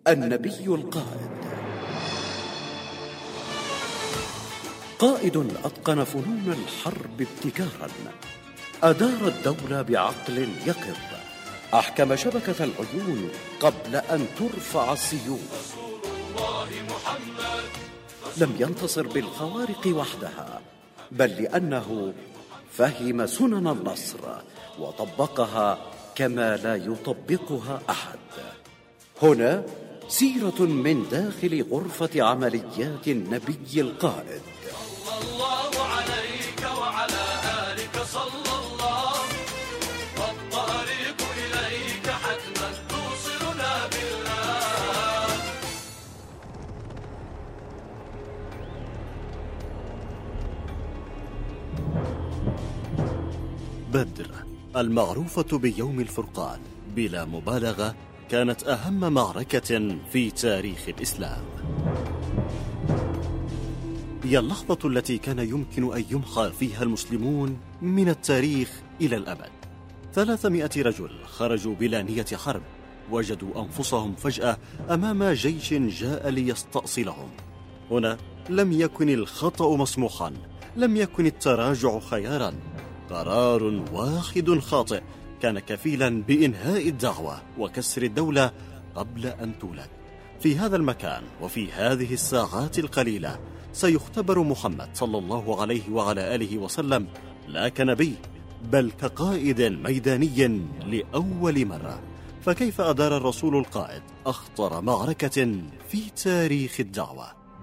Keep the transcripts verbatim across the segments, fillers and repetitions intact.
النبي القائد. قائد أتقن فنون الحرب ابتكارا، أدار الدولة بعقل يقظ، أحكم شبكة العيون قبل أن ترفع السيوف. لم ينتصر بالخوارق وحدها، بل لأنه فهم سنن النصر وطبقها كما لا يطبقها أحد. هنا سيرة من داخل غرفة عمليات النبي القائد. صلى الله عليك وعلى آلك صلى الله، والطريق إليك حتما توصلنا بالله. بدر المعروفة بيوم الفرقان بلا مبالغة كانت أهم معركة في تاريخ الإسلام. هي اللحظة التي كان يمكن أن يمحى فيها المسلمون من التاريخ إلى الأبد. ثلاثمائة رجل خرجوا بلا نية حرب، وجدوا أنفسهم فجأة أمام جيش جاء ليستأصلهم. هنا لم يكن الخطأ مسموحا، لم يكن التراجع خيارا. قرار واحد خاطئ كان كفيلا بإنهاء الدعوة وكسر الدولة قبل أن تولد. في هذا المكان وفي هذه الساعات القليلة سيختبر محمد صلى الله عليه وعلى آله وسلم، لا كنبي بل كقائد ميداني لأول مرة. فكيف أدار الرسول القائد أخطر معركة في تاريخ الدعوة؟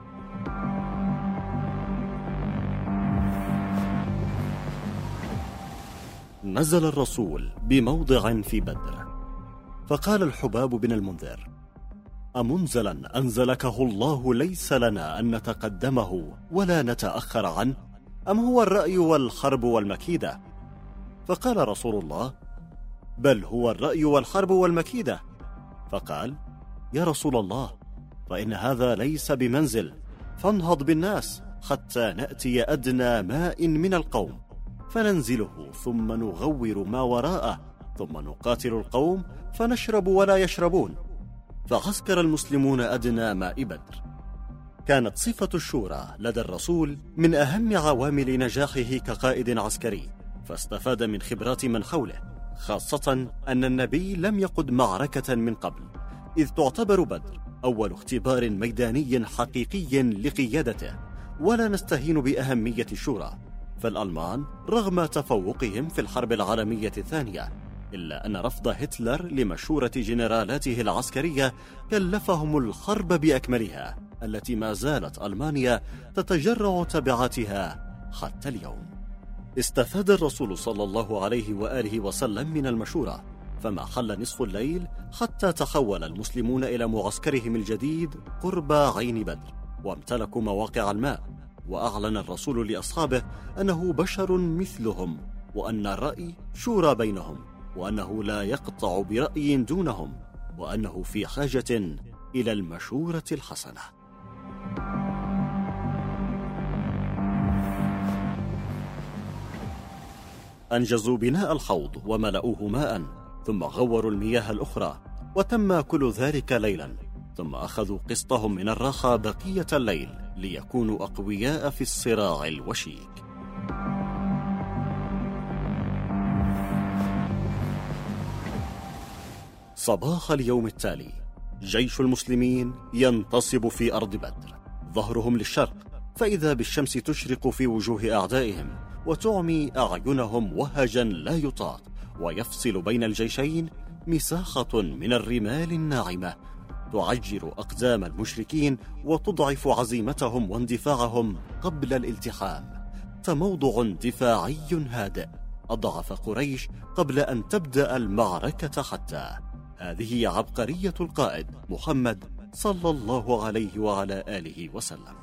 نزل الرسول بموضع في بدر، فقال الحباب بن المنذر: أمنزلا أنزلكه الله ليس لنا أن نتقدمه ولا نتأخر عنه، أم هو الرأي والحرب والمكيدة؟ فقال رسول الله: بل هو الرأي والحرب والمكيدة. فقال: يا رسول الله، فإن هذا ليس بمنزل، فانهض بالناس حتى نأتي أدنى ماء من القوم فننزله، ثم نغور ما وراءه، ثم نقاتل القوم فنشرب ولا يشربون. فعسكر المسلمون أدنى ماء بدر. كانت صفة الشورى لدى الرسول من أهم عوامل نجاحه كقائد عسكري، فاستفاد من خبرات من حوله، خاصة أن النبي لم يقد معركة من قبل، إذ تعتبر بدر أول اختبار ميداني حقيقي لقيادته. ولا نستهين بأهمية الشورى، فالألمان رغم تفوقهم في الحرب العالمية الثانية، إلا أن رفض هتلر لمشورة جنرالاته العسكرية كلفهم الحرب بأكملها، التي ما زالت ألمانيا تتجرع تبعاتها حتى اليوم. استفاد الرسول صلى الله عليه وآله وسلم من المشورة، فما حل نصف الليل حتى تحول المسلمون إلى معسكرهم الجديد قرب عين بدر، وامتلكوا مواقع الماء. وأعلن الرسول لأصحابه أنه بشر مثلهم، وأن الرأي شورى بينهم، وأنه لا يقطع برأي دونهم، وأنه في حاجة إلى المشورة الحسنة. أنجزوا بناء الحوض وملأوه ماء، ثم غوروا المياه الأخرى، وتم كل ذلك ليلا. ثم أخذوا قسطهم من الراحة بقية الليل ليكونوا أقوياء في الصراع الوشيك. صباح اليوم التالي جيش المسلمين ينتصب في أرض بدر، ظهرهم للشرق، فإذا بالشمس تشرق في وجوه أعدائهم وتعمي أعينهم وهجا لا يطاق، ويفصل بين الجيشين مساحة من الرمال الناعمة تعجر أقدام المشركين وتضعف عزيمتهم واندفاعهم قبل الالتحام. فموضع دفاعي هادئ أضعف قريش قبل أن تبدأ المعركة حتى. هذه عبقرية القائد محمد صلى الله عليه وعلى آله وسلم.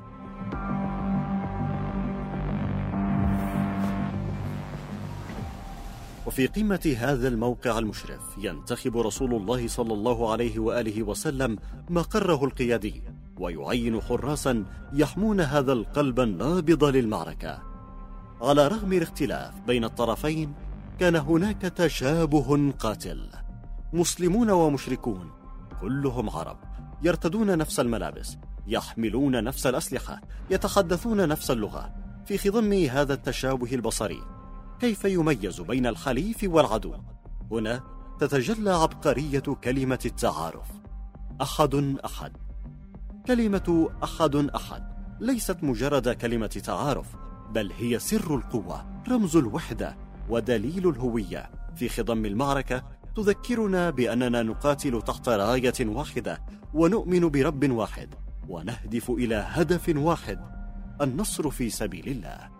وفي قمة هذا الموقع المشرف ينتخب رسول الله صلى الله عليه وآله وسلم مقره القيادي، ويعين حراسا يحمون هذا القلب النابض للمعركة. على رغم الاختلاف بين الطرفين كان هناك تشابه قاتل. مسلمون ومشركون كلهم عرب، يرتدون نفس الملابس، يحملون نفس الأسلحة، يتحدثون نفس اللغة. في خضم هذا التشابه البصري كيف يميز بين الحليف والعدو؟ هنا تتجلى عبقرية كلمة التعارف. أحد أحد. كلمة أحد أحد ليست مجرد كلمة تعارف، بل هي سر القوة، رمز الوحدة، ودليل الهوية. في خضم المعركة تذكرنا بأننا نقاتل تحت راية واحدة، ونؤمن برب واحد، ونهدف إلى هدف واحد: النصر في سبيل الله.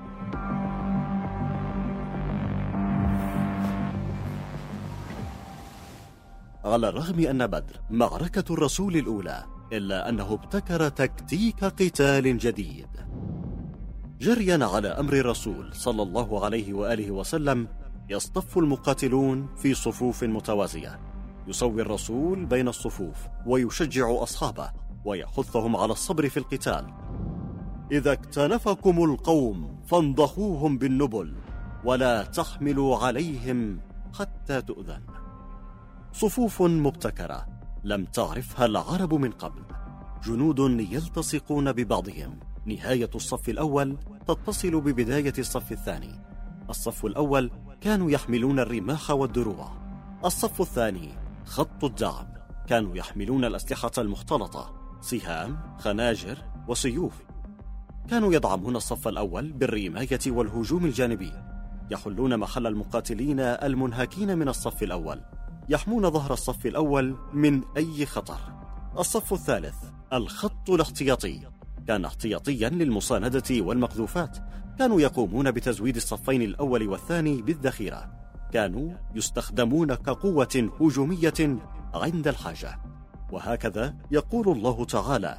على الرغم أن بدر معركة الرسول الأولى، إلا أنه ابتكر تكتيك قتال جديد. جريا على أمر الرسول صلى الله عليه وآله وسلم، يصطف المقاتلون في صفوف متوازية. يسوي الرسول بين الصفوف ويشجع أصحابه ويحثهم على الصبر في القتال. إذا اكتنفكم القوم فانضخوهم بالنبل، ولا تحملوا عليهم حتى تؤذن. صفوف مبتكرة لم تعرفها العرب من قبل، جنود يلتصقون ببعضهم. نهاية الصف الأول تتصل ببداية الصف الثاني. الصف الأول كانوا يحملون الرماح والدروع. الصف الثاني خط الدعم، كانوا يحملون الأسلحة المختلطة، سهام، خناجر وسيوف. كانوا يدعمون الصف الأول بالرماية والهجوم الجانبي، يحلون محل المقاتلين المنهكين من الصف الأول، يحمون ظهر الصف الأول من أي خطر. الصف الثالث الخط الاحتياطي، كان احتياطيا للمساندة والمقذوفات. كانوا يقومون بتزويد الصفين الأول والثاني بالذخيرة، كانوا يستخدمون كقوة هجومية عند الحاجة. وهكذا يقول الله تعالى: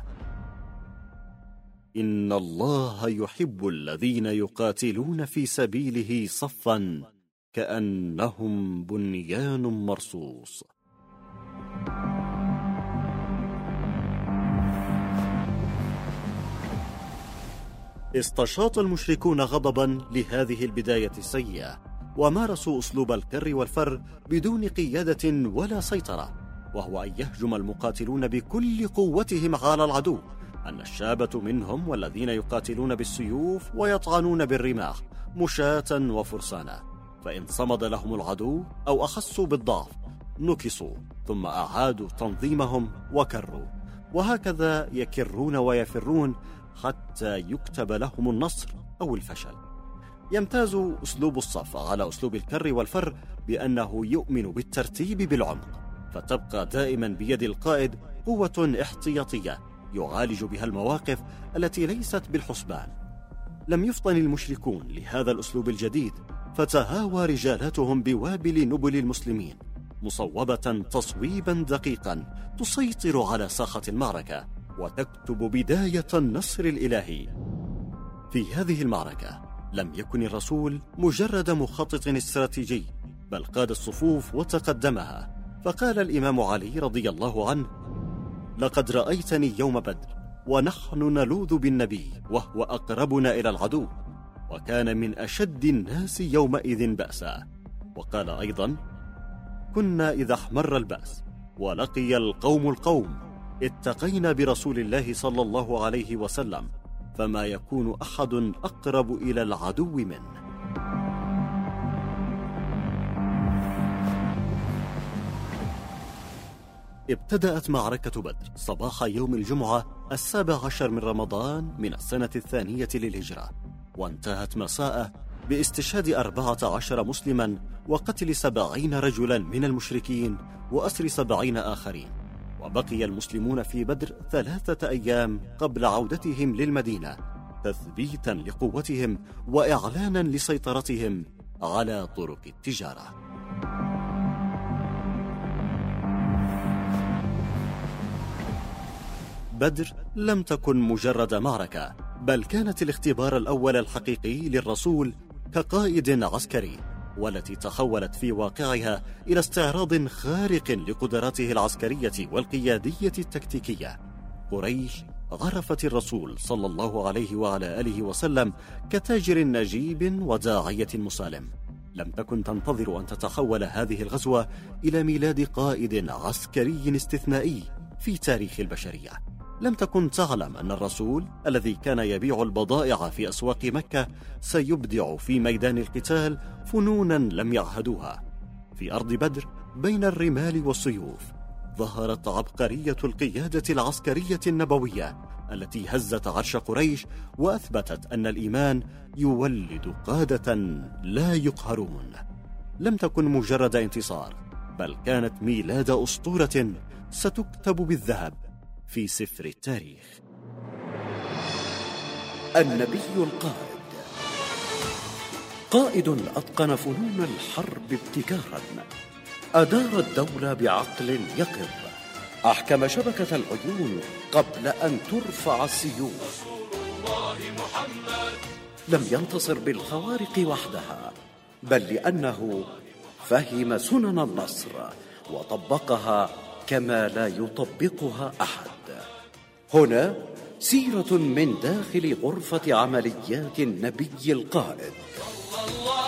إن الله يحب الذين يقاتلون في سبيله صفا كأنهم بنيان مرصوص. استشاط المشركون غضبا لهذه البداية السيئة، ومارسوا أسلوب الكر والفر بدون قيادة ولا سيطرة، وهو أن يهجم المقاتلون بكل قوتهم على العدو، النشابة منهم والذين يقاتلون بالسيوف ويطعنون بالرماح، مشاة وفرسانا. فإن صمد لهم العدو أو أحسوا بالضعف نكصوا، ثم أعادوا تنظيمهم وكروا، وهكذا يكرون ويفرون حتى يكتب لهم النصر أو الفشل. يمتاز أسلوب الصف على أسلوب الكر والفر بأنه يؤمن بالترتيب بالعمق، فتبقى دائما بيد القائد قوة احتياطية يعالج بها المواقف التي ليست بالحسبان. لم يفطن المشركون لهذا الأسلوب الجديد، فتهاوى رجالاتهم بوابل نبل المسلمين مصوبة تصويبا دقيقا تسيطر على ساحة المعركة وتكتب بداية النصر الإلهي. في هذه المعركة لم يكن الرسول مجرد مخطط استراتيجي، بل قاد الصفوف وتقدمها. فقال الإمام علي رضي الله عنه: لقد رأيتني يوم بدر ونحن نلوذ بالنبي وهو أقربنا إلى العدو، وكان من أشد الناس يومئذ بأسا. وقال أيضا: كنا إذا احمر البأس ولقي القوم القوم اتقينا برسول الله صلى الله عليه وسلم، فما يكون أحد أقرب إلى العدو منه. ابتدأت معركة بدر صباح يوم الجمعة السابع عشر من رمضان من السنة الثانية للهجرة، وانتهت مساء باستشهاد أربعة عشر مسلما وقتل سبعين رجلا من المشركين وأسر سبعين آخرين. وبقي المسلمون في بدر ثلاثة أيام قبل عودتهم للمدينة، تثبيتا لقوتهم وإعلانا لسيطرتهم على طرق التجارة. بدر لم تكن مجرد معركة، بل كانت الاختبار الأول الحقيقي للرسول كقائد عسكري، والتي تحولت في واقعها إلى استعراض خارق لقدراته العسكرية والقيادية التكتيكية. قريش عرفت الرسول صلى الله عليه وعلى آله وسلم كتاجر نجيب وداعية مسالم، لم تكن تنتظر أن تتحول هذه الغزوة إلى ميلاد قائد عسكري استثنائي في تاريخ البشرية. لم تكن تعلم أن الرسول الذي كان يبيع البضائع في أسواق مكة سيبدع في ميدان القتال فنونا لم يعهدوها. في أرض بدر بين الرمال والسيوف ظهرت عبقرية القيادة العسكرية النبوية التي هزت عرش قريش وأثبتت أن الإيمان يولد قادة لا يقهرون. لم تكن مجرد انتصار، بل كانت ميلاد أسطورة ستكتب بالذهب في سفر التاريخ. النبي القائد، قائد أتقن فنون الحرب ابتكارا، أدار الدولة بعقل يقظ، أحكم شبكة العيون قبل أن ترفع السيوف. لم ينتصر بالخوارق وحدها، بل لأنه فهم سنن النصر وطبقها كما لا يطبقها أحد. هنا سيرة من داخل غرفة عمليات النبي القائد.